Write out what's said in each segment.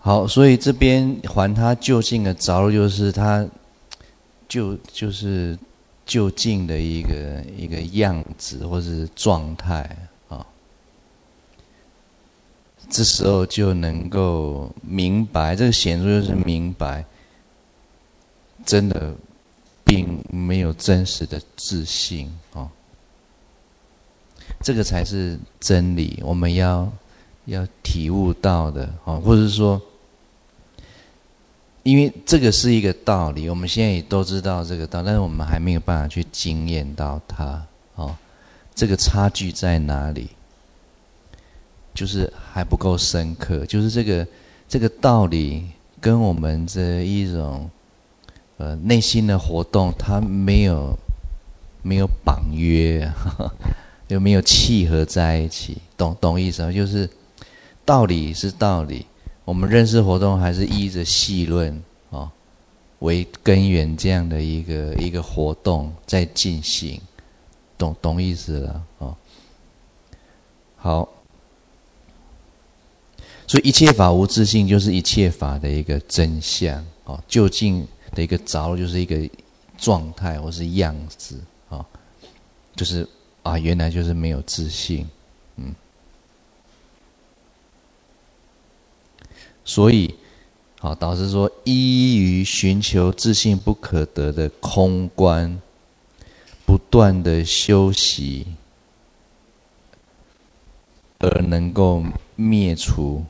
好，所以这边还他究竟的着落，就是他就是究竟的一个样子或是状态啊。这时候就能够明白，这个显著就是明白，真的并没有真实的自信啊。这个才是真理，我们要体悟到的啊，或者是说。因为这个是一个道理，我们现在也都知道这个道理，但是我们还没有办法去经验到它。哦，这个差距在哪里？就是还不够深刻，就是这个道理跟我们这一种内心的活动，它没有绑约，又没有契合在一起，懂意思吗？就是道理是道理。我们认识活动还是依着细论为根源，这样的一个活动在进行，懂意思了好，所以一切法无自性，就是一切法的一个真相究竟的一个着落，就是一个状态或是样子就是原来就是没有自性。所以导师说，依于寻求自性不可得的空观，不断的修习，而能够灭除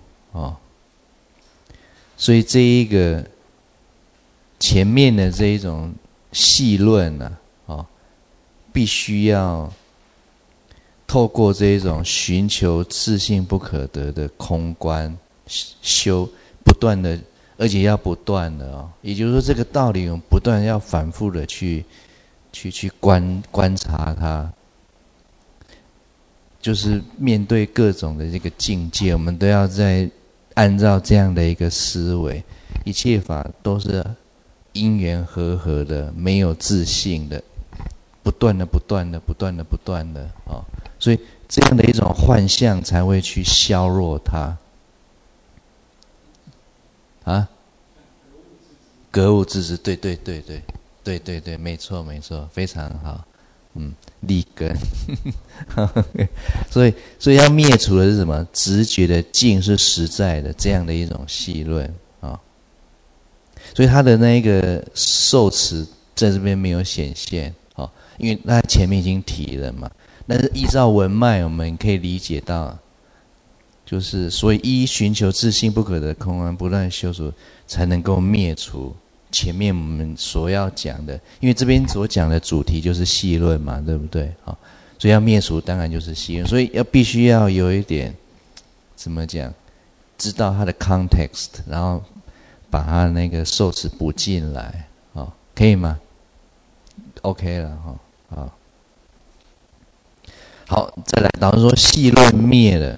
所以这一个前面的这一种细论必须要透过这一种寻求自性不可得的空观修，不断的，而且要不断的也就是说，这个道理我们不断要反复的去观察它，就是面对各种的这个境界，我们都要在按照这样的一个思维，一切法都是因缘和合的，没有自性的，不断的所以这样的一种幻象才会去削弱它。格物致知，对，没错，非常好，立根。所以要灭除的是什么？直觉的境是实在的，这样的一种细论所以他的那个受持在这边没有显现因为他前面已经提了嘛。但是依照文脉，我们可以理解到，就是所以依寻求自性不可得空观，不断修持，才能够灭除前面我们所要讲的。因为这边所讲的主题就是细论嘛，对不对？所以要灭除当然就是细论，所以必须要有一点怎么讲，知道它的 context， 然后把它那个受持补进来可以吗 ？OK 了好，再来，导师说细论灭了。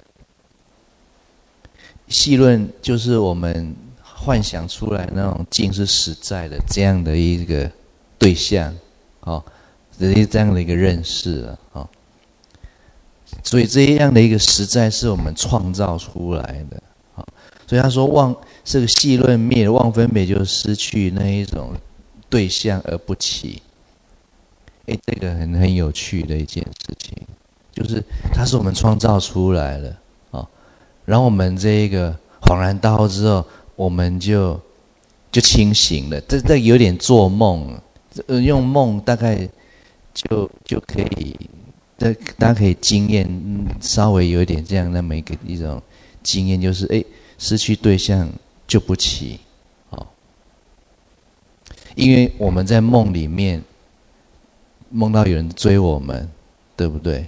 细论就是我们幻想出来那种境是实在的这样的一个对象这样的一个认识所以这样的一个实在是我们创造出来的所以他说这个细论灭了，妄分别就失去那一种对象而不起。这个很有趣的一件事情，就是它是我们创造出来的然后我们这一个恍然大悟之后，我们就清醒了。这有点做梦，用梦大概就可以，大家可以经验稍微有一点这样那么一种经验，就是失去对象就不起因为我们在梦里面梦到有人追我们，对不对？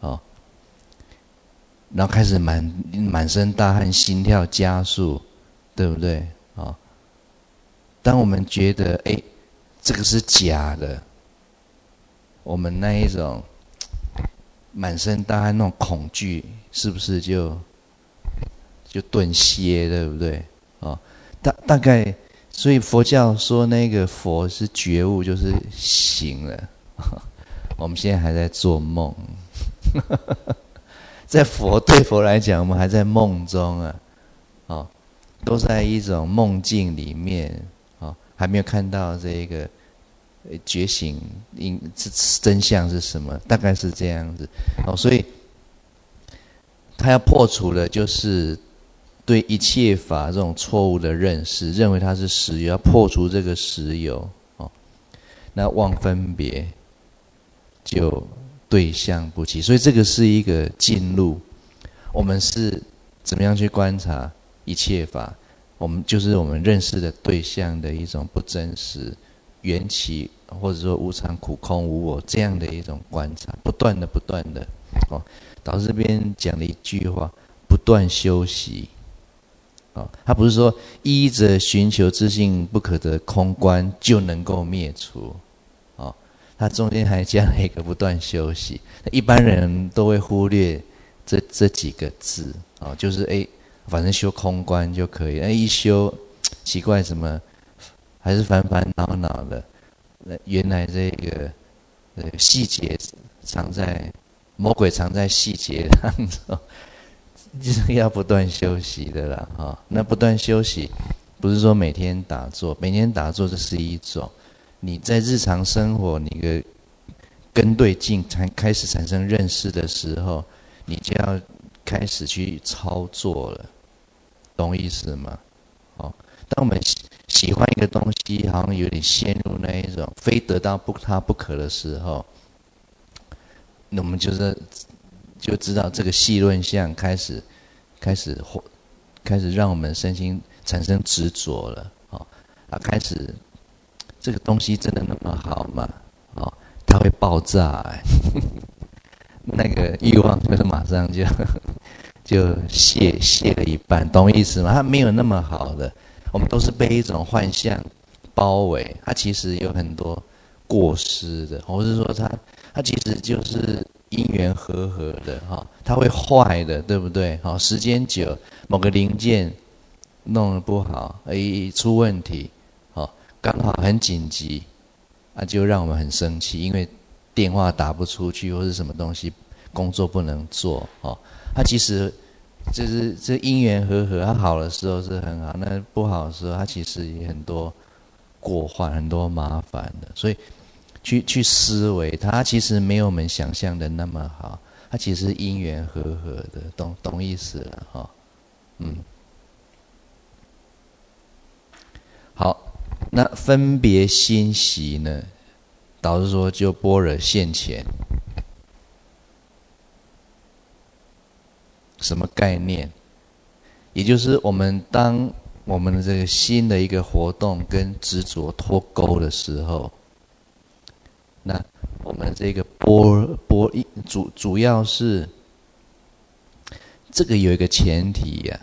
然后开始满身大汗，心跳加速，对不对？当我们觉得这个是假的，我们那一种满身大汗那种恐惧，是不是就顿歇，对不对？大概，所以佛教说那个佛是觉悟，就是醒了。我们现在还在做梦。对佛来讲，我们还在梦中都在一种梦境里面，还没有看到这个觉醒真相是什么，大概是这样子。所以他要破除的就是对一切法这种错误的认识，认为它是实有，要破除这个实有。那妄分别就对象不齐，所以这个是一个进入。我们是怎么样去观察一切法？我们就是我们认识的对象的一种不真实、缘起，或者说无常、苦、空、无我这样的一种观察，不断的。导师这边讲了一句话：不断修习。他不是说依着寻求自性不可得空观就能够灭除，他中间还加了一个不断修习。一般人都会忽略这几个字，就是反正修空观就可以。一修奇怪，怎么还是烦烦恼恼的？原来这个细节魔鬼藏在细节当中。就是要不断休息的啦，那不断休息，不是说每天打坐，每天打坐这是一种，你在日常生活，你的跟对境才开始产生认识的时候，你就要开始去操作了，懂意思吗？当我们喜欢一个东西，好像有点陷入那一种非得到它不可的时候，那我们就知道这个细论相开始让我们身心产生执着了，开始这个东西真的那么好吗？它会爆炸，那个欲望就是马上就泄了一半，懂意思吗？它没有那么好的，我们都是被一种幻象包围，它其实有很多过失的，或是说它其实就是因缘和合的，它会坏的，对不对？时间久，某个零件弄得不好，出问题，刚好很紧急，就让我们很生气，因为电话打不出去，或是什么东西工作不能做，它其实就是这因缘和合，它好的时候是很好，那不好的时候，它其实也很多过患，很多麻烦的，所以。去思维，它其实没有我们想象的那么好，它其实因缘和合的，懂意思了好，那分别心习呢？导师说就般若现前，什么概念？也就是当我们的这个心的一个活动跟执着脱钩的时候。那我们这个主要是这个有一个前提呀，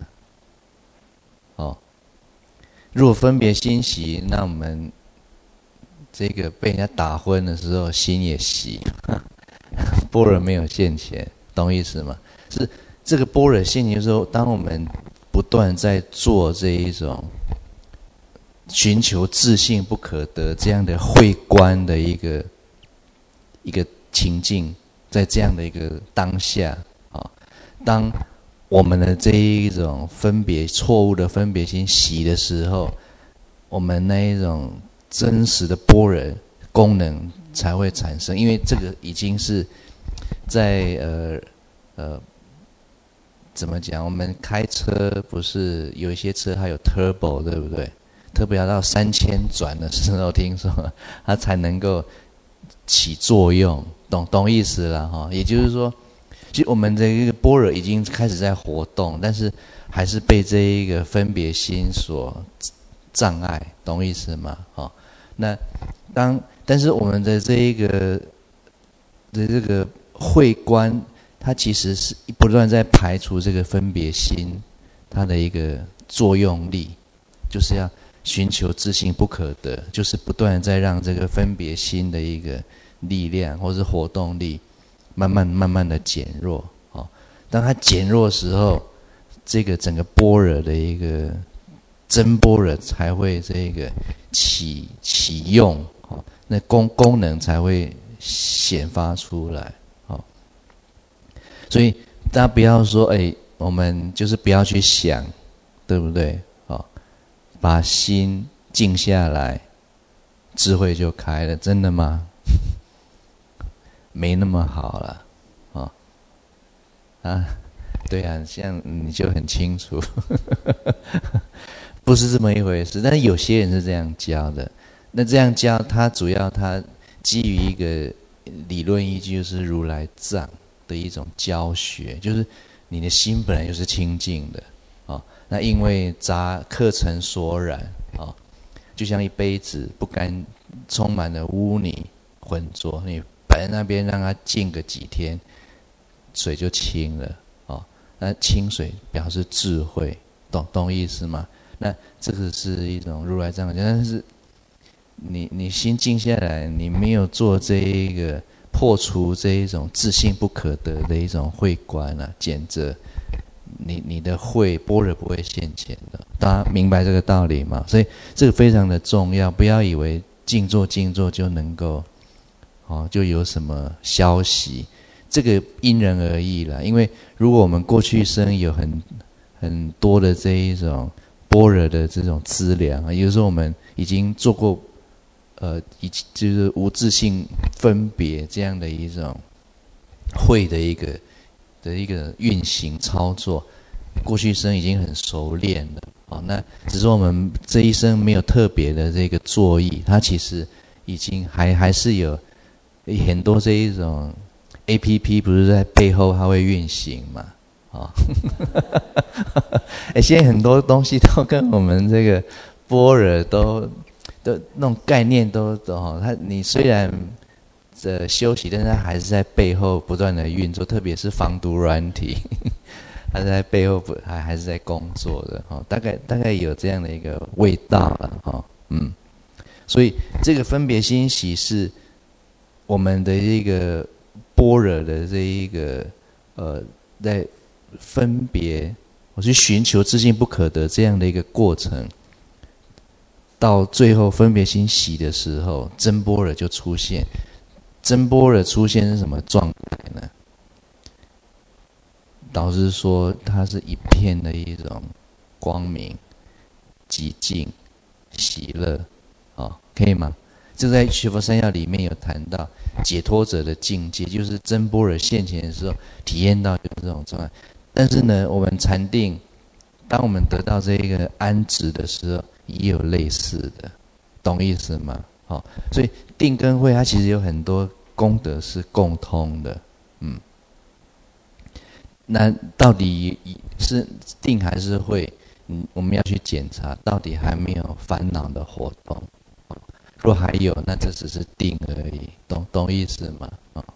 如果分别心习，那我们这个被人家打昏的时候，心也习，般若没有现前，懂意思吗？是这个般若现前，就是说，当我们不断在做这一种寻求自性不可得这样的慧观的一个情境，在这样的一个当下，当我们的这一种错误的分别心习的时候，我们那一种真实的般若功能才会产生，因为这个已经是在怎么讲？我们开车不是有一些车还有 turbo， 对不对？turbo 要到3000转的时候，听说它才能够起作用，懂意思了哈。也就是说，其实我们这个般若已经开始在活动，但是还是被这一个分别心所障碍，懂意思吗？那但是我们的这个慧观，它其实是不断在排除这个分别心它的一个作用力，就是要寻求自性不可得，就是不断在让这个分别心的一个力量或是活动力慢慢的减弱。当它减弱的时候，这个整个般若的一个真般若才会这个启用，那功能才会显发出来。所以大家不要说我们就是不要去想，对不对？ 把心静下来，智慧就开了。真的吗？没那么好了，对啊，像你就很清楚，不是这么一回事。但是有些人是这样教的，那这样教他主要他基于一个理论依据，就是如来藏的一种教学，就是你的心本来就是清净的，那因为客尘所染，就像一杯子不干充满了污泥浑浊，你摆在那边让它静个几天，水就清了，那清水表示智慧，懂意思吗？那这个是一种如来藏的，但是你心静下来，你没有做这一个破除这一种自性不可得的一种慧观啊，简直你的般若不会现前的。大家明白这个道理吗？所以这个非常的重要，不要以为静坐就能够就有什么消息，这个因人而异啦。因为如果我们过去生有很多的这一种般若的这种资粮，有时候我们已经做过就是无自性分别这样的一种慧的一个运行操作，过去生已经很熟练了，那只是我们这一生没有特别的这个作意，它其实已经还是有很多这一种 APP 不是在背后它会运行嘛，现在很多东西都跟我们这个般若都那种概念都你虽然休息，但是它还是在背后不断的运作，特别是防毒软体，它在背后还是在工作的，大概有这样的一个味道了，所以这个分别心喜是我们的一个般若的这一个在分别，我去寻求自性不可得这样的一个过程，到最后分别心喜的时候，真般若就出现。真般若出现是什么状态呢？导师说它是一片的一种光明、寂静、喜乐，可以吗？这在学佛三要里面有谈到解脱者的境界，就是真般若现前的时候体验到就是这种状态。但是呢，我们禅定，当我们得到这个安止的时候，也有类似的，懂意思吗？所以定跟慧它其实有很多功德是共通的，那到底是定还是慧？我们要去检查，到底还没有烦恼的活动。若还有，那这只是定而已，懂意思吗？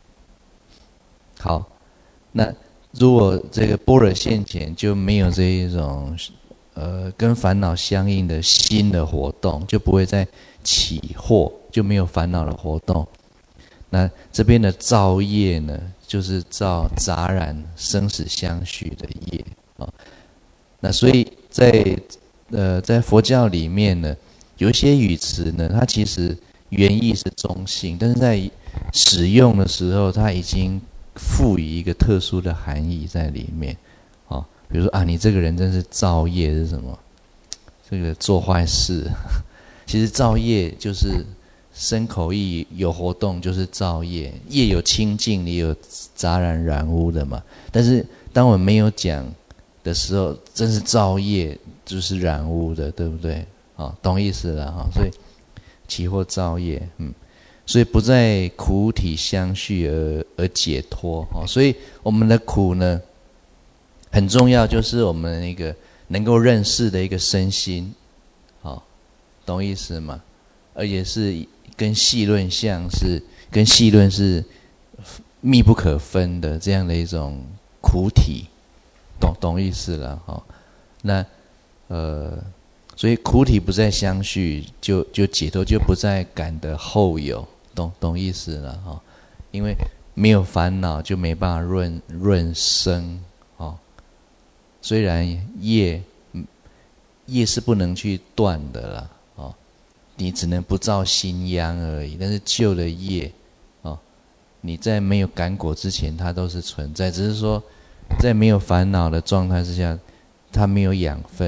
好，那如果这个般若现前就没有这一种跟烦恼相应的心的活动，就不会再起惑，就没有烦恼的活动。那这边的造业呢，就是造杂染生死相续的业那所以在佛教里面呢，有一些语词呢，它其实原意是中性，但是在使用的时候，它已经赋予一个特殊的含义在里面。比如说你这个人真是造业是什么？这个做坏事。其实造业就是身口意有活动就是造业，业有清净也有杂染染污的嘛。但是当我们没有讲的时候，真是造业就是染污的，对不对？懂意思了所以起惑造业，所以不在苦体相续而解脱所以我们的苦呢，很重要，就是我们那个能够认识的一个身心，懂意思吗？而且是跟细论相跟细论是密不可分的这样的一种苦体，懂意思了那所以苦体不再相续，就解脱，就不再感得后有，懂意思了因为没有烦恼，就没办法润生虽然业是不能去断的啦你只能不造新殃而已，但是旧的业你在没有感果之前它都是存在，只是说在没有烦恼的状态之下，它没有养分，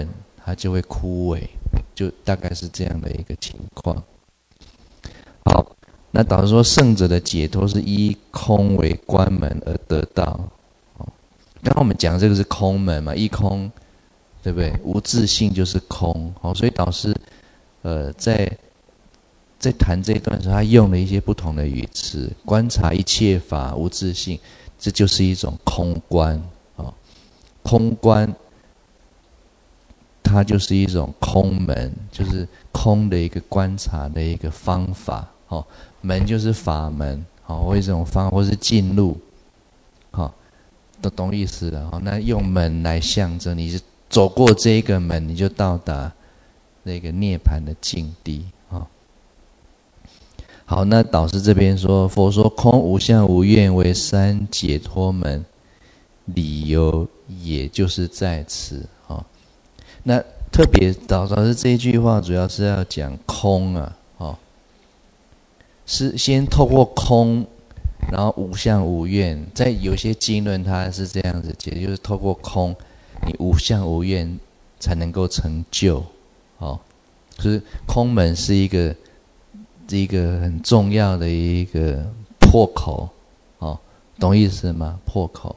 它就会枯萎，就大概是这样的一个情况。好，那导致说圣者的解脱是依空为关门而得到。刚刚我们讲这个是空门嘛，依空，对不对？无自性就是空，所以导师在谈这一段的时候，他用了一些不同的语词，观察一切法无自性，这就是一种空观。空观它就是一种空门，就是空的一个观察的一个方法。门就是法门，或一种方或是进入，都懂意思了。那用门来象征，你走过这一个门，你就到达那个涅槃的境地。好，那导师这边说，佛说空无相无愿为三解脱门，理由也就是在此。那特别导师这一句话主要是要讲空啊，是先透过空，然后无相无愿。在有些经论它是这样子解，就是透过空，你无相无愿才能够成就。就是空门是一个很重要的一个破口，懂意思吗？破口，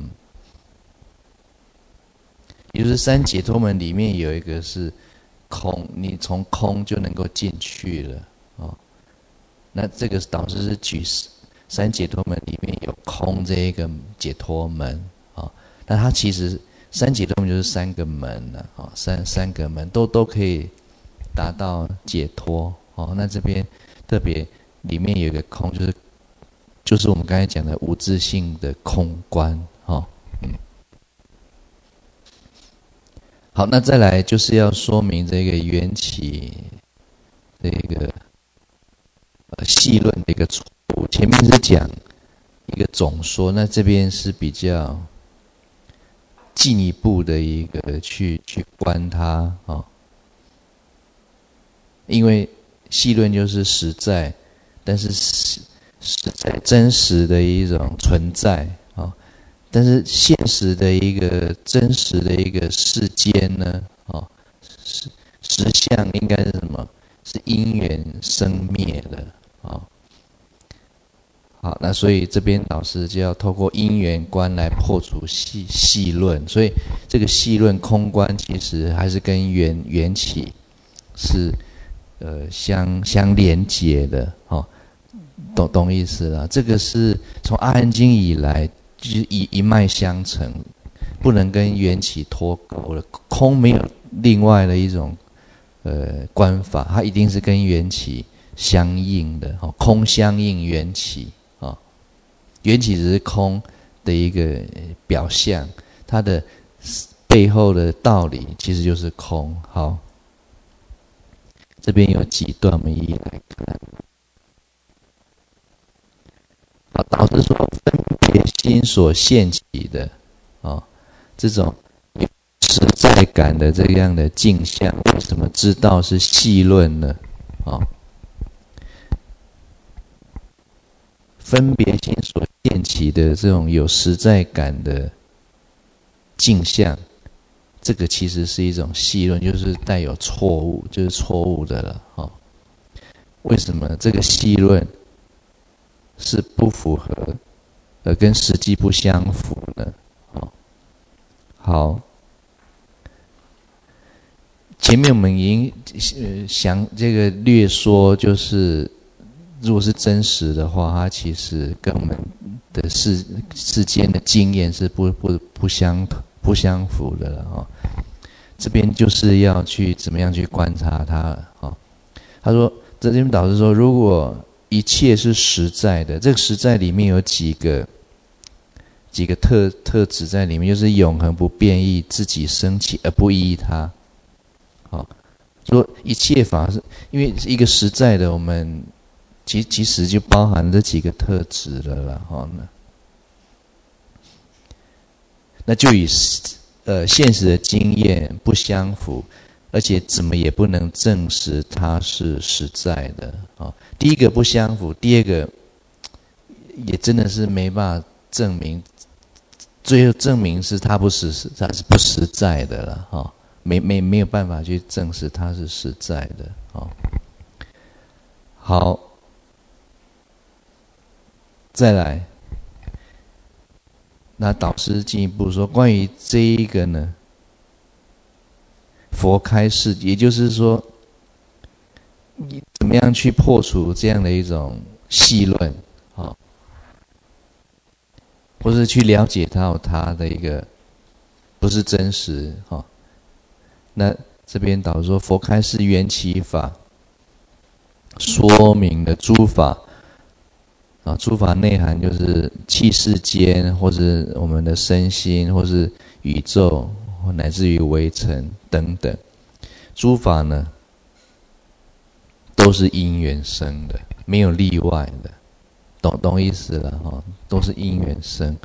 也就是三解脱门里面有一个是空，你从空就能够进去了。那这个导师是举三解脱门里面有空这一个解脱门。那它其实三解脱门就是三个门了，三个门都可以达到解脱。那这边特别里面有一个空，就是我们刚才讲的无自性的空观。好，那再来就是要说明这个缘起这个细论的一个错误。前面是讲一个总说，那这边是比较进一步的一个去观它。因为细论就是实在，但是实在真实的一种存在。但是现实的一个真实的一个世间呢，实相应该是什么？是因缘生灭的。好，那所以这边导师就要透过因缘观来破除细论。所以这个细论空观其实还是跟缘起是相连结的。懂意思了？这个是从阿含经以来就是一脉相承，不能跟缘起脱钩了。空没有另外的一种观法，它一定是跟缘起相应的。空相应缘起，缘起只是空的一个表象，它的背后的道理其实就是空。好，这边有几段我们一一来看。好，导师说分别心所现起的这种实在感的这样的镜像，为什么知道是细论呢？分别心所现起的这种有实在感的镜像，这个其实是一种细论，就是带有错误，就是错误的了。为什么这个细论是不符合跟实际不相符呢？好，前面我们已经这个略说，就是如果是真实的话，它其实跟我们的世间的经验是不相符的了。这边就是要去怎么样去观察它。他说，这边导师说，如果一切是实在的，这个实在里面有几个特质在里面，就是永恒不变异，自己升起而不依它。说一切法是因为一个实在的，我们其实就包含这几个特质了啦。那就与现实的经验不相符，而且怎么也不能证实它是实在的。第一个不相符，第二个也真的是没办法证明，最后证明是它是不实在的了。 没有办法去证实它是实在的。好，再来，那导师进一步说，关于这一个呢，佛开示，也就是说，你怎么样去破除这样的一种戏论，或是去了解到它的一个不是真实，那这边导说，佛开示缘起法，说明了诸法。诸法内涵就是器世间，或是我们的身心，或是宇宙，或乃至于微尘等等。诸法呢，都是因缘生的，没有例外的，懂意思了都是因缘生。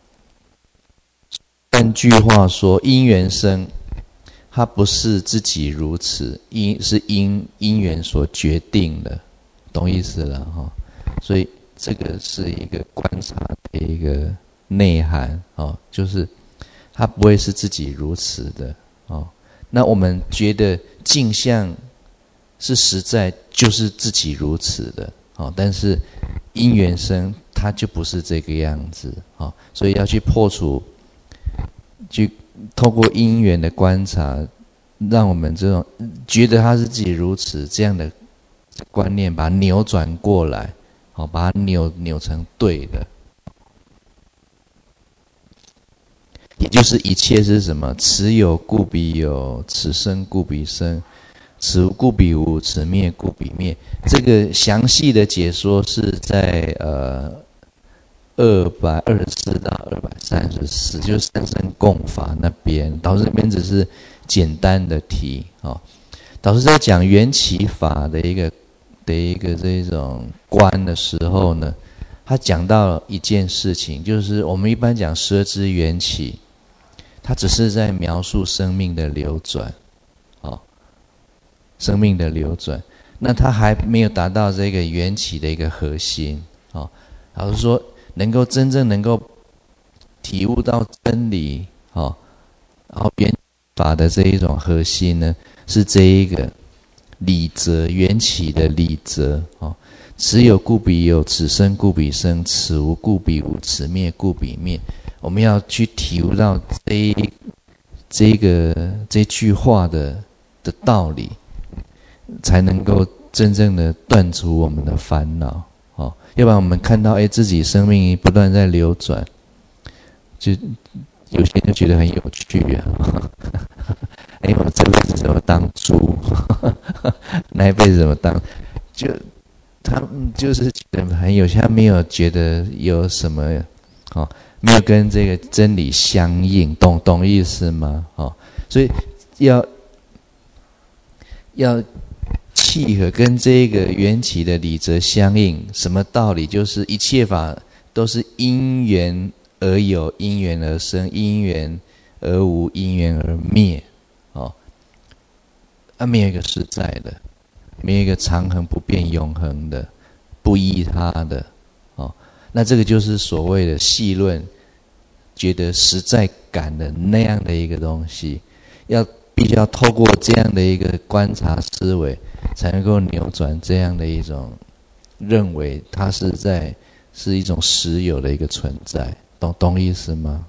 换句话说，因缘生，它不是自己如此，是因缘所决定的，懂意思了所以这个是一个观察的一个内涵就是它不会是自己如此的那我们觉得镜像是实在，就是自己如此的但是因缘生，它就不是这个样子所以要去破除，去透过因缘的观察，让我们这种觉得它是自己如此这样的观念，把它扭转过来。把它扭成对的，也就是一切是什么？此有故彼有，此生故彼生，此无故彼无，此灭故彼灭。这个详细的解说是在224到234，就是三生共法那边。导师这边只是简单的提导师在讲缘起法的一个这种观的时候呢，他讲到一件事情，就是我们一般讲十二支缘起，它只是在描述生命的流转生命的流转，那它还没有达到这个缘起的一个核心老实说，真正能够体悟到真理然后缘起法的这一种核心呢，是这一个理则，缘起的理则此有故彼有，此生故彼生，此无故彼无，此灭故彼灭。我们要去体悟到这句话的道理，才能够真正的断除我们的烦恼要不然我们看到自己生命不断在流转，就有些人就觉得很有趣我这辈子怎么当猪那一辈子怎么当，他们就是觉得很有趣，他没有觉得有什么没有跟这个真理相应，懂意思吗所以要契合跟这个缘起的理则相应。什么道理？就是一切法都是因缘而有，因缘而生，因缘而无，因缘而灭没有一个实在的，没有一个长恒不变永恒的，不依他的那这个就是所谓的细论，觉得实在感的那样的一个东西，必须要透过这样的一个观察思维，才能够扭转这样的一种认为它是一种实有的一个存在，懂意思吗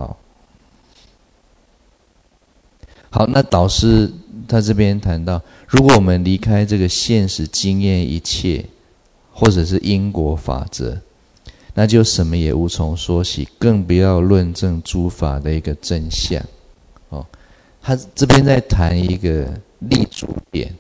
好，那导师他这边谈到，如果我们离开这个现实经验一切，或者是因果法则，那就什么也无从说起，更不要论证诸法的一个真相他这边在谈一个立足点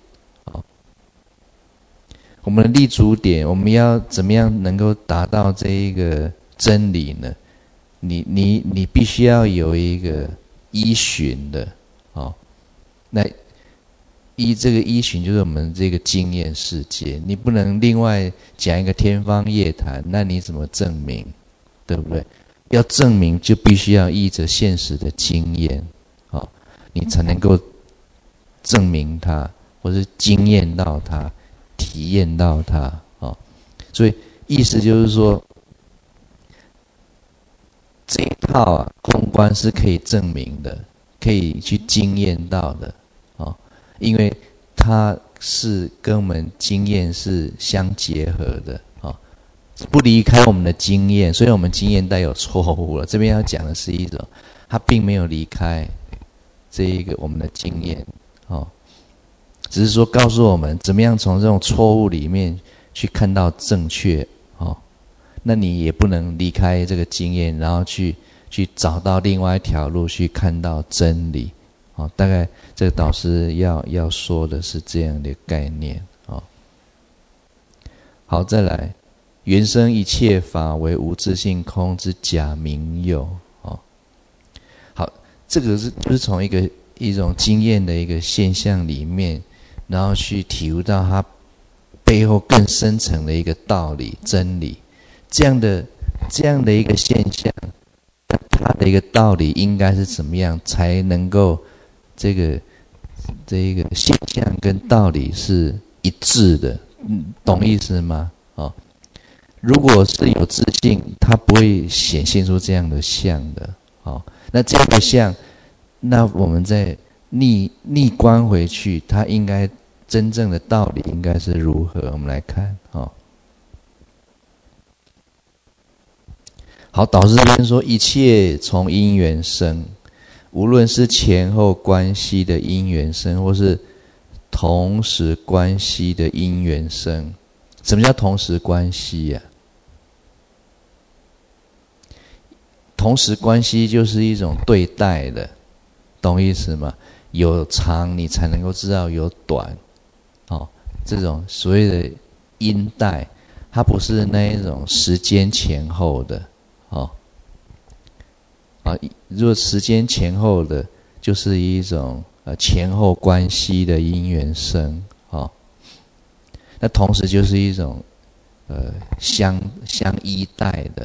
我们的立足点，我们要怎么样能够达到这一个真理呢？你必须要有一个依循的那这个依循就是我们这个经验世界，你不能另外讲一个天方夜谭，那你怎么证明？对不对？要证明就必须要依着现实的经验你才能够证明它，或是经验到它，体验到它所以意思就是说，这一套空观是可以证明的， 可以去经验到的哦，因为它是跟我们经验是相结合的哦，不离开我们的经验，所以我们经验带有错误了。这边要讲的是一种，它并没有离开这一个我们的经验哦，只是说告诉我们怎么样从这种错误里面去看到正确哦。那你也不能离开这个经验，然后去找到另外一条路去看到真理哦。大概这个导师要说的是这样的概念哦。好，再来，原生一切法为无自性空之假名有哦。好，这个就是从一种经验的一个现象里面，然后去体悟到它背后更深层的一个道理真理。这样的一个现象，它的一个道理应该是怎么样才能够这个现象跟道理是一致的？懂意思吗？哦，如果是有自性，它不会显现出这样的相的。哦，那这样的相，那我们再逆观回去，它应该真正的道理应该是如何？我们来看哦。好，导师这边说，一切从因缘生，无论是前后关系的因缘生，或是同时关系的因缘生。什么叫同时关系呀？同时关系就是一种对待的，懂意思吗？有长你才能够知道有短，哦，这种所谓的因带，它不是那一种时间前后的。哦，如果时间前后的，就是一种前后关系的因缘生哦。那同时就是一种相依带的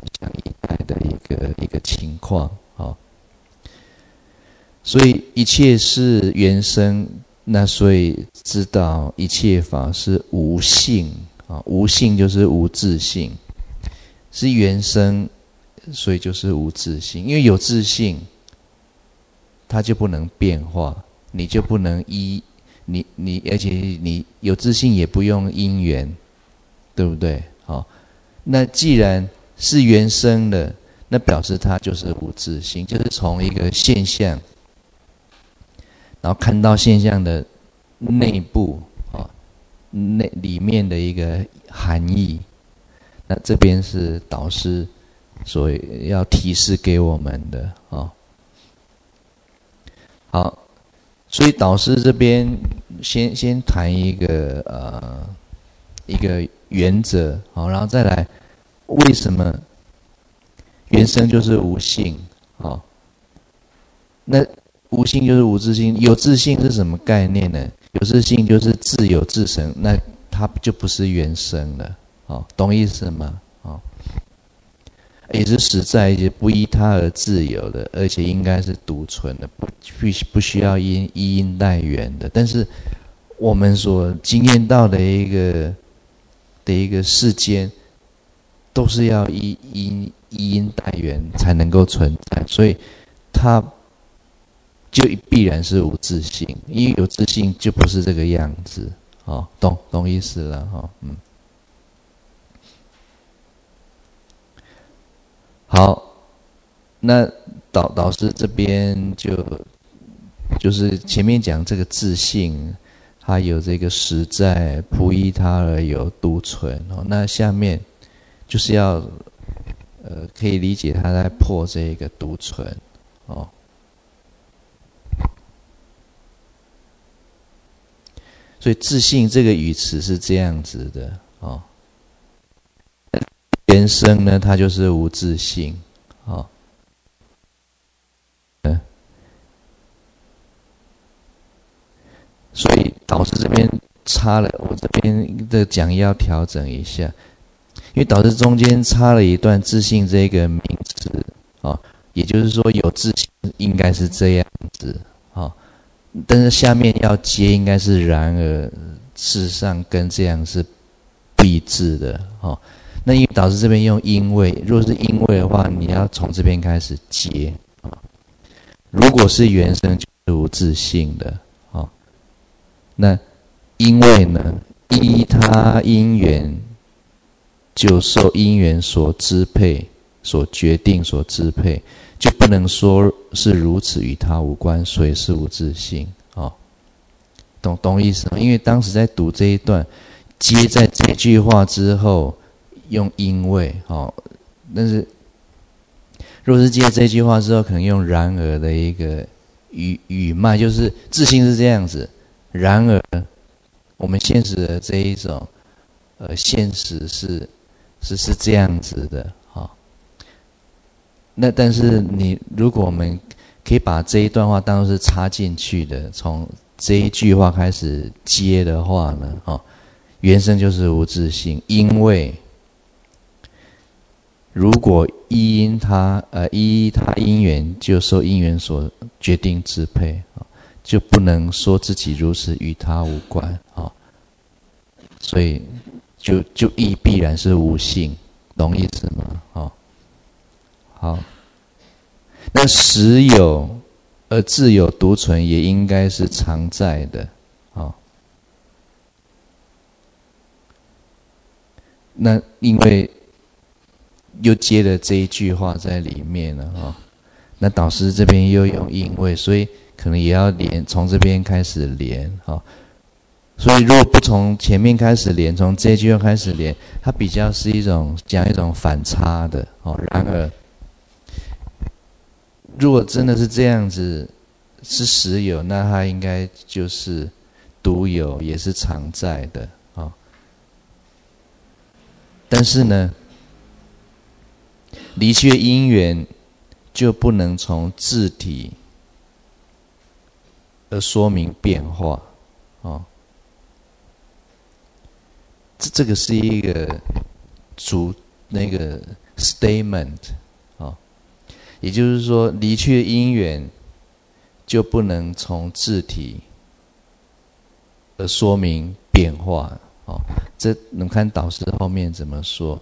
一个情况哦。所以一切是原生，那所以知道一切法是无性啊，无性就是无自性，是原生。所以就是无自性，因为有自性，它就不能变化，你就不能而且你有自性也不用因缘，对不对？好，那既然是原生的，那表示它就是无自性，就是从一个现象，然后看到现象的内部啊，里面的一个含义。那这边是导师所以要提示给我们的哦。好，所以导师这边先谈一个原则，好，然后再来为什么原生就是无性，好，那无性就是无自性，有自性是什么概念呢？有自性就是自有自成，那它就不是原生了，好，懂意思吗？好。也是实在，也不依他而自由的，而且应该是独存的，不需要依因带缘的。但是我们所经验到的一个世间，都是要依因带缘才能够存在，所以它就必然是无自性，因为有自性就不是这个样子。哦，懂意思了哈，嗯。好，那导师这边就是前面讲这个自性，它有这个实在，不依他而有独存哦。那下面就是要可以理解他在破这个独存哦。所以自性这个语词是这样子的哦。原生呢，它就是无自性，哦，所以导师这边插了，我这边的讲义要调整一下，因为导师中间插了一段自性这个名词，哦，也就是说有自性应该是这样子，哦，但是下面要接应该是然而，事实上跟这样是不一致的，哦。那因为导师这边用因为，如果是因为的话，你要从这边开始接啊。 如果是原生就是无自性的，那因为呢，依他因缘就受因缘所支配、所决定、所支配，就不能说是如此与他无关，所以是无自性。懂意思吗？因为当时在读这一段，接在这句话之后用因为，但是若是接这句话之后，可能用然而的一个语脉，就是自性是这样子，然而我们现实的这一种现实是这样子的，那但是如果我们可以把这一段话当作是插进去的，从这一句话开始接的话呢，原生就是无自性，因为如果依他因缘就受因缘所决定支配，就不能说自己如此与他无关，所以就亦必然是无性，懂意思吗？好，那实有而自有独存，也应该是常在的，那因为又接了这一句话在里面了，那导师这边又用因为，所以可能也要从这边开始连，所以如果不从前面开始连，从这一句话开始连，它比较是讲一种反差的，然而如果真的是这样子是实有，那它应该就是独有，也是常在的，但是呢，离却因缘就不能从自体而说明变化，这个是一个那个 statement，也就是说，离去因缘就不能从自体而说明变化，这能看导师后面怎么说。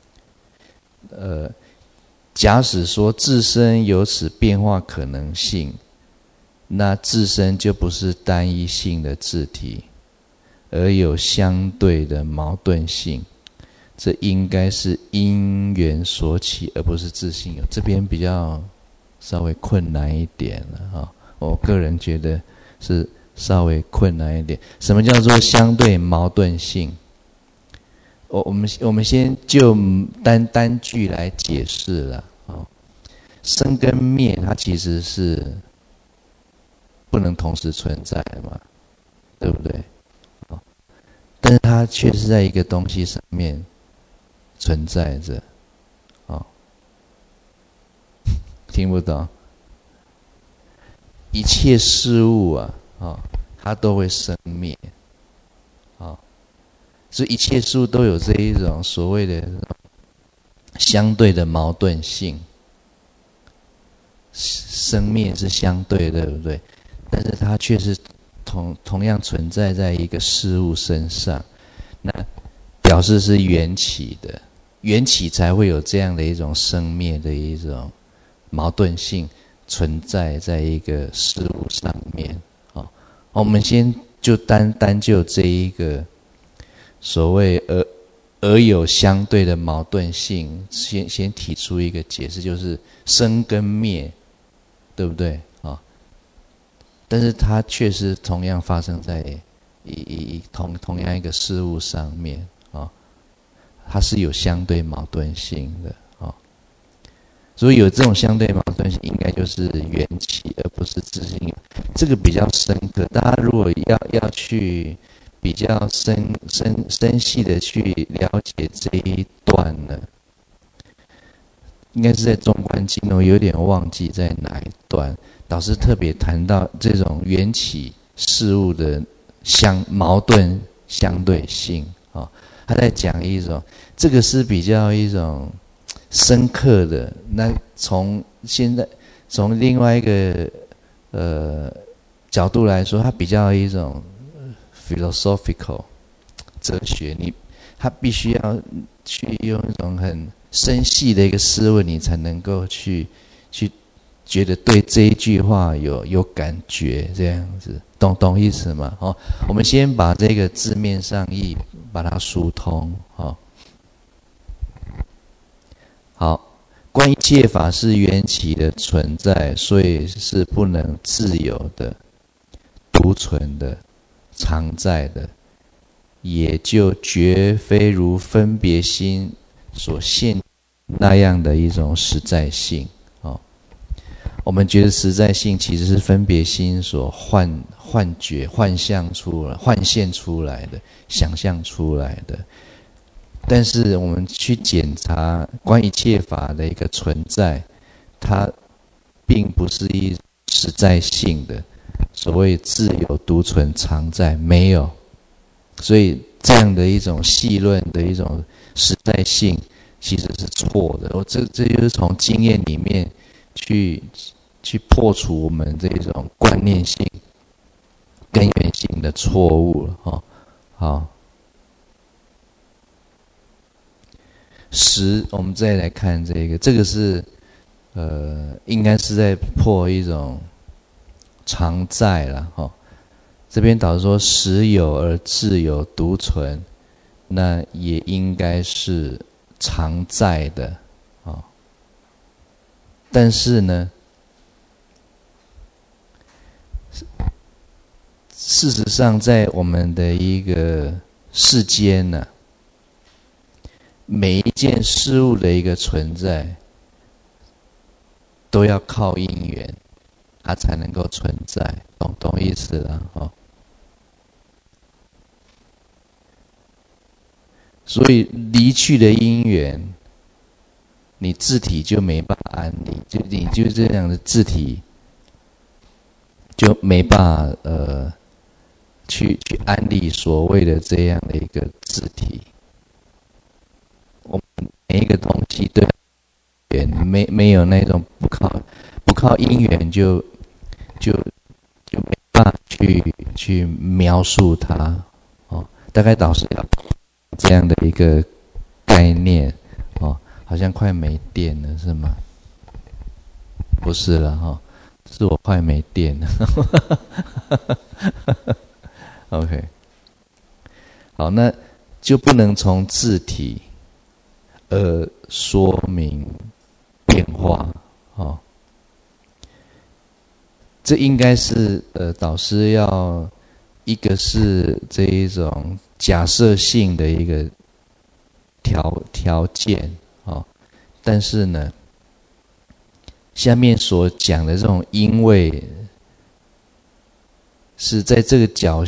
假使说自身有此变化可能性，那自身就不是单一性的自体，而有相对的矛盾性。这应该是因缘所起，而不是自性有。这边比较稍微困难一点了，我个人觉得是稍微困难一点。什么叫做相对矛盾性？我们先就单句来解释了，生跟灭它其实是不能同时存在的嘛，对不对？但是它却是在一个东西上面存在着，听不懂？一切事物它都会生灭，所以一切事物都有这一种所谓的相对的矛盾性，生灭是相对，对不对？但是它却是同样存在在一个事物身上，那表示是缘起的，缘起才会有这样的一种生灭的一种矛盾性存在在一个事物上面。我们先就单就这一个所谓而有相对的矛盾性，先提出一个解释，就是生跟灭，对不对？但是它确实同样发生在同样一个事物上面，它是有相对矛盾性的，所以有这种相对矛盾性，应该就是缘起，而不是自性。这个比较深刻，大家如果要去比较深细的去了解这一段呢，应该是在中观经，我有点忘记在哪一段，导师特别谈到这种缘起事物的矛盾相对性，他在讲一种，这个是比较一种深刻的。那从另外一个角度来说，它比较一种philosophical 哲学，他必须要去用一种很深细的一个思维，你才能够去觉得对这一句话有感觉，这样子，懂意思吗？哦，我们先把这个字面上意把它疏通，哦，好。观一切法是缘起的存在，所以是不能自由的、独存的、常在的，也就绝非如分别心所现那样的一种实在性。哦，我们觉得实在性其实是分别心所幻觉、幻象出来、幻现出来的、想象出来的。但是我们去检查观一切法的一个存在，它并不是一实在性的，所谓自由独存常在，没有。所以这样的一种细论的一种实在性其实是错的。这就是从经验里面去破除我们这种观念性、根源性的错误了。哦，好。我们再来看这个是应该是在破一种常在啦。这边导致说实有而自有独存，那也应该是常在的。但是呢，事实上在我们的一个世间呢，每一件事物的一个存在，都要靠因缘，它才能够存在，懂意思了。所以离去的因缘，你自体就没办法安立，你就这样的自体就没办法去安立所谓的这样的一个自体。我们每一个东西都要没有那种不靠因缘就没办法去描述它。大概导师要这样的一个概念。好像快没电了是吗？不是了是我快没电了。OK， 好，那就不能从字体说明变化。这应该是导师要一个是这一种假设性的一个条件。但是呢，下面所讲的这种因为是在这个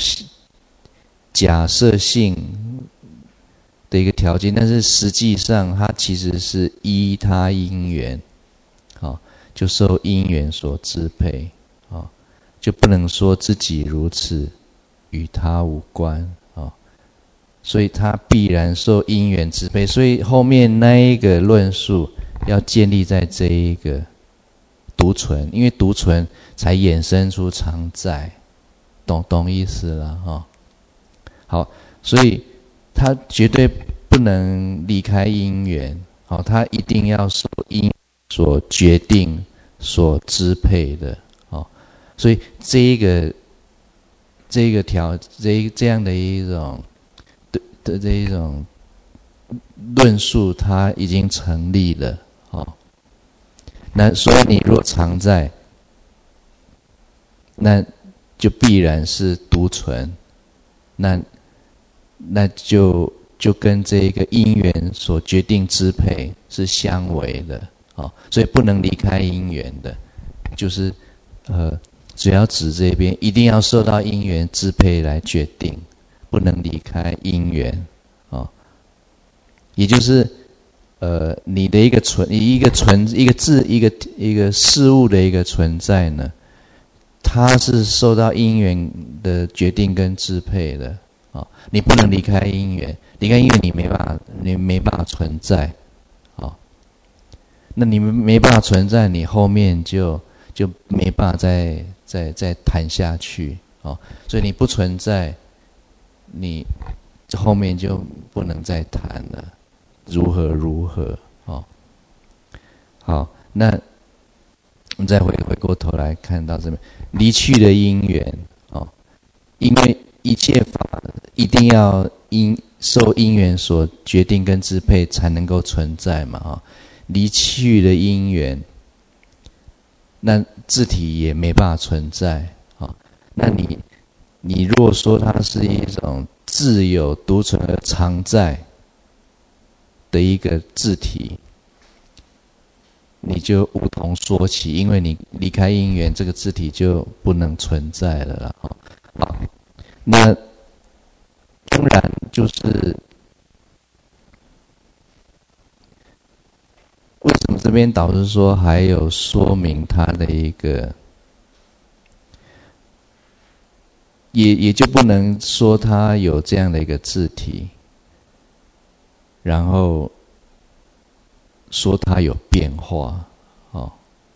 假设性的一个条件，但是实际上它其实是依他因缘，就受因缘所支配，就不能说自己如此，与他无关。所以它必然受因缘支配，所以后面那一个论述要建立在这一个独存，因为独存才衍生出常在，懂意思了。好，所以它绝对不能离开因缘，它一定要受因所决定、所支配的。所以这样的一种的这一种论述，它已经成立了。那所以你若常在，那就必然是独存，那就跟这个因缘所决定支配是相违的。所以不能离开因缘的，就是只要指这边一定要受到因缘支配来决定，不能离开因缘。也就是你的一个一个事物的一个存在呢，它是受到因缘的决定跟支配的。你不能离开因缘，离开因缘你没办法存在。那你没办法存在，你后面就没办法再谈下去。所以你不存在，你后面就不能再谈了，如何。好，那我们再回过头来看到这边，离去的因缘哦，因为一切法一定要受因缘所决定跟支配才能够存在嘛啊，离去的因缘，那自体也没办法存在啊。那你若说它是一种自有独存而常在的一个自体，你就无从说起，因为你离开因缘，这个自体就不能存在了啦。好，那当然就是为什么这边导师说还有说明它的一个，也就不能说它有这样的一个自体，然后说它有变化，哦，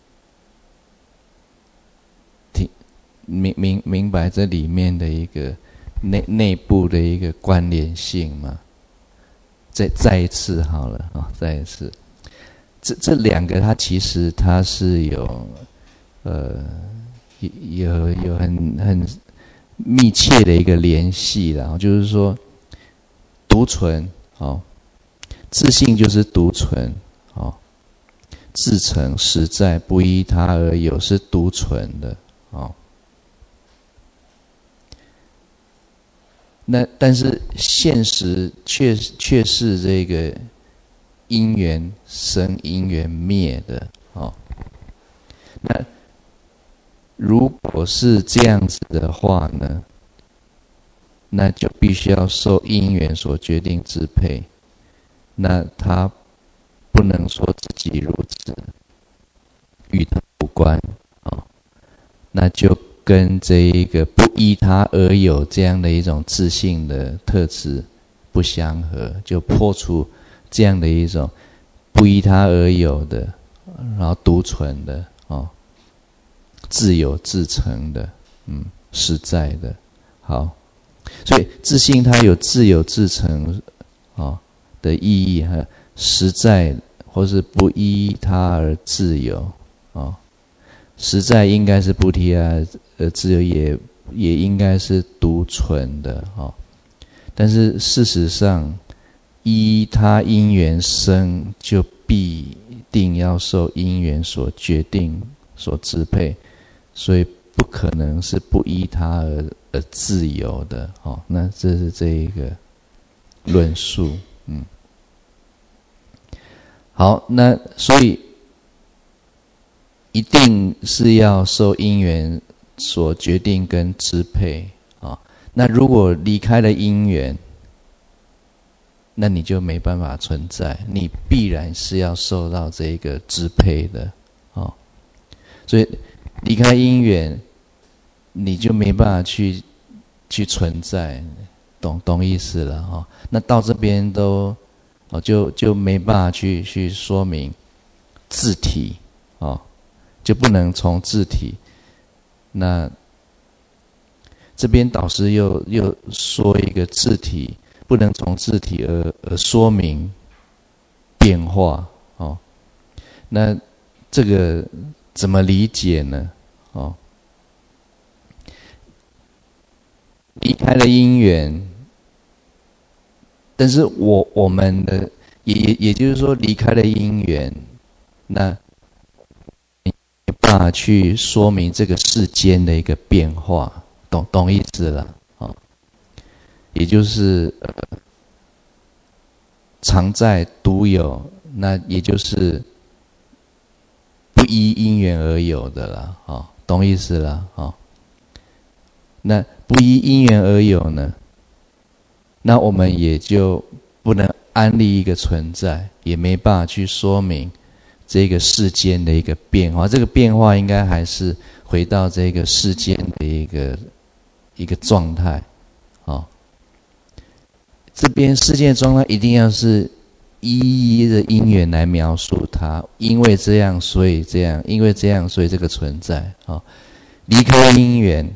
明白这里面的一个内部的一个关联性吗？再一次好了啊，再一次，这两个它其实它是有很密切的一个联系啦，就是说独存哦，自性就是独存哦，自成实在不依他而有是独存的哦。那但是现实却是这个因缘生因缘灭的哦。那如果是这样子的话呢，那就必须要受因缘所决定支配，那他不能说自己如此，与他无关哦，那就跟这一个不依他而有这样的一种自性的特质不相合，就破除这样的一种不依他而有的，然后独存的哦，自有自成的，实在的。好，所以自性它有自有自成的意义哈，实在或是不依他而自有实在应该是不依他而自有，也应该是独存的但是事实上，依他因缘生，就必定要受因缘所决定、所支配，所以不可能是不依他而自由的那这是这一个论述，好，那所以一定是要受因缘所决定跟支配那如果离开了因缘，那你就没办法存在，你必然是要受到这个支配的所以离开因缘，你就没办法去存在，懂意思了那到这边都就没办法去说明自体就不能从自体。那这边导师又说一个自体不能从自体而说明变化那这个怎么理解呢？离开了因缘，但是我们的也就是说离开了因缘，那没办法去说明这个世间的一个变化，懂意思了也就是常在独有，那也就是不依因缘而有的啦懂意思了那不依因缘而有呢，那我们也就不能安立一个存在，也没办法去说明这个世间的一个变化。这个变化应该还是回到这个世间的一个状态这边世间的状态一定要是一一的因缘来描述它，因为这样所以这样，因为这样所以这个存在离开因缘，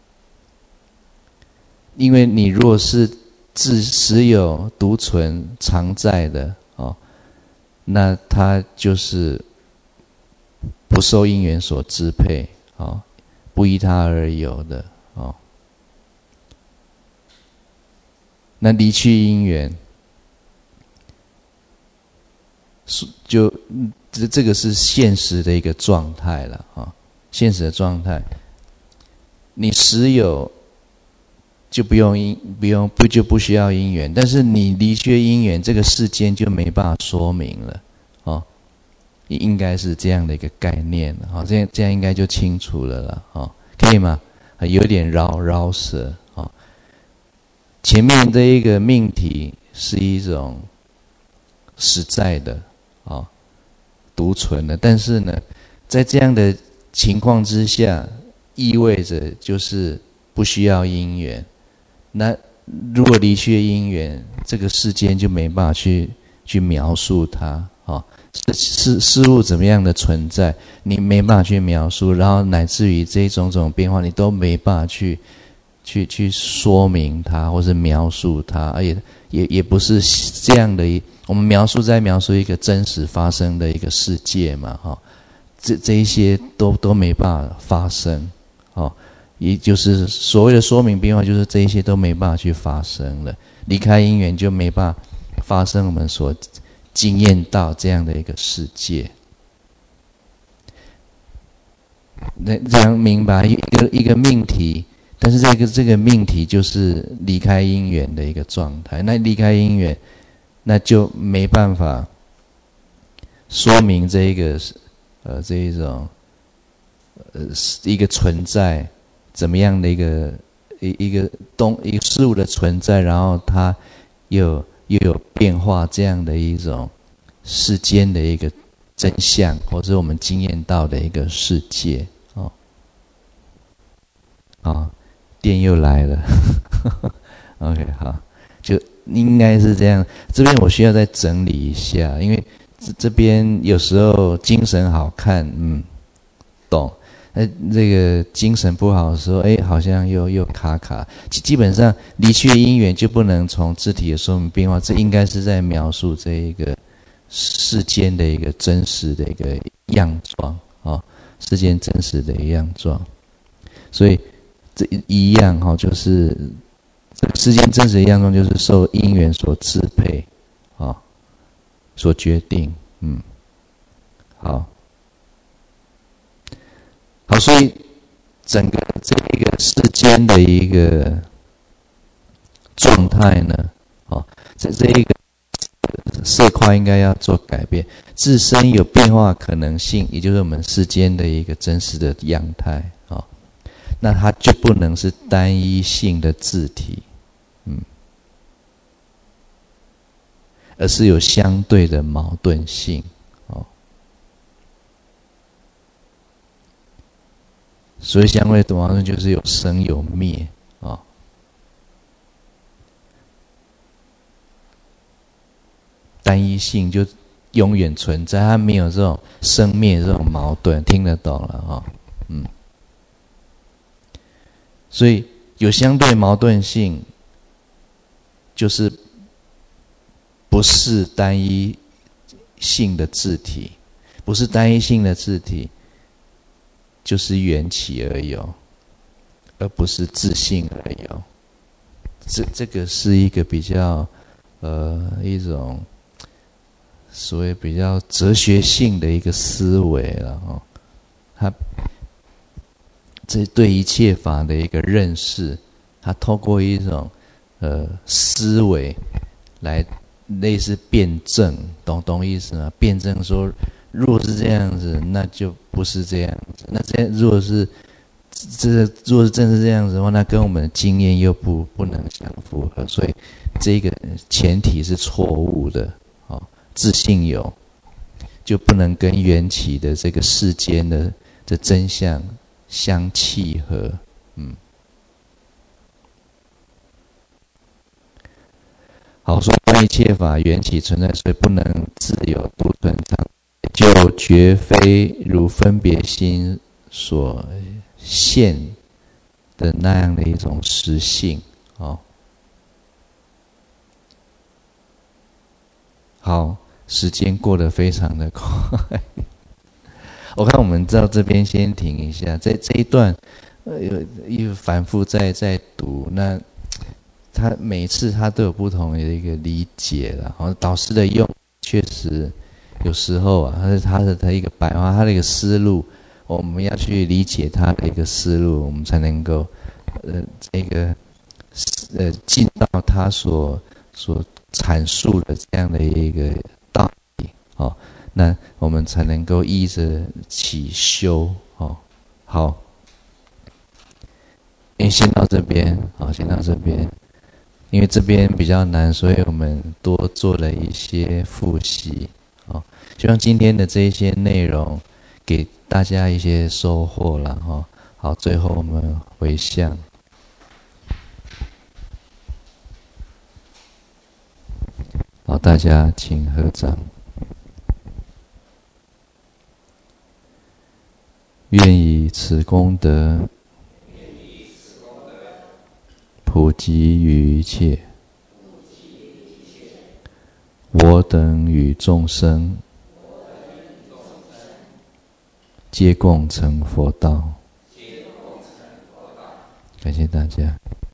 因为你若是自实有独存常在的那它就是不受因缘所支配，不依他而有的，那离去因缘，就这个是现实的一个状态了现实的状态，你实有就不需要因缘，但是你离去因缘，这个世间就没办法说明了应该是这样的一个概念这样应该就清楚了啦可以吗？有点绕舌前面这一个命题是一种实在的独存的，但是呢，在这样的情况之下，意味着就是不需要因缘。那如果离去因缘，这个世间就没办法去描述它事物怎么样的存在，你没办法去描述，然后乃至于这种种变化，你都没办法去说明它，或是描述它，而且也不是这样的我们描述一个真实发生的一个世界嘛这一些都没办法发生也就是所谓的说明变化，就是这一些都没办法去发生了，离开因缘就没办法发生我们所经验到这样的一个世界。那这样明白一个命题，但是这个命题就是离开因缘的一个状态。那离开因缘，那就没办法说明这一个这一种一个存在怎么样的一个事物的存在，然后它又有变化这样的一种世间的一个真相，或者我们经验到的一个世界电又来了OK 好，就应该是这样。这边我需要再整理一下，因为这边有时候精神好看懂，这个精神不好的时候好像又卡。基本上离去因缘就不能从肢体的说明变化，这应该是在描述这一个世间的一个真实的一个样状世间真实的一个样状。所以这一样就是这个世间真实的样状，就是受因缘所支配所决定。好，所以整个这个世间的一个状态呢这一个色块应该要做改变，自身有变化可能性，也就是我们世间的一个真实的样态那它就不能是单一性的自体而是有相对的矛盾性所以相对的矛盾就是有生有灭单一性就永远存在，它没有这种生灭这种矛盾，听得懂了所以有相对矛盾性，就是不是单一性的自体，不是单一性的自体，就是缘起而有，而不是自性而有。这个是一个比较一种所谓比较哲学性的一个思维了它这对一切法的一个认识，它透过一种思维来类似辩证，懂意思吗？辩证说，若是这样子，那就不是这样子。那若是正是这样子的话，那跟我们的经验又不能相符合，所以这个前提是错误的自性有就不能跟缘起的这个世间的这真相相契合。好，说一切法缘起存在，所以不能自有独存常，就绝非如分别心所现的那样的一种实性好，时间过得非常的快我看我们到这边先停一下，这一段，又反复在读，那他每次他都有不同的一个理解了。然后导师的用确实有时候啊，他的一个白话，他的一个思路，我们要去理解他的一个思路，我们才能够这个进到他所阐述的这样的一个道理哦，那我们才能够依着起修哦。好，先到这边，好，先到这边。因为这边比较难，所以我们多做了一些复习。哦，希望今天的这一些内容给大家一些收获了哈。好，最后我们回向。好，大家请合掌。愿以此功德普及于一切，我等与众生皆共成佛道。感谢大家。